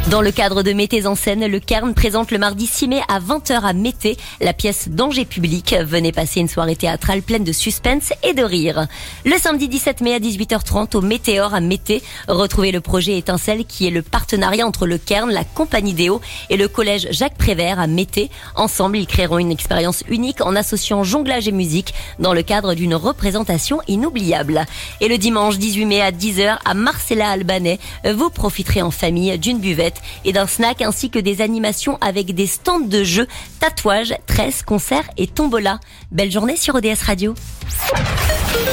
Dans le cadre de Mettez en scène, le Cairn présente le mardi 6 mai à 20h à Mété la pièce Danger public. Venez passer une soirée théâtrale pleine de suspense et de rire. Le samedi 17 mai à 18h30 au Météor à Mété, retrouvez le projet Étincelle qui est le partenariat entre le Cairn, la Compagnie Déo et le collège Jacques Prévert à Mété. Ensemble, ils créeront une expérience unique en associant jonglage et musique dans le cadre d'une représentation inoubliable. Et le dimanche 18 mai à 10h à Marcella Albanais, vous profiterez en famille d'une buvette et d'un snack ainsi que des animations avec des stands de jeux, tatouages, tresses, concerts et tombola. Belle journée sur ODS Radio.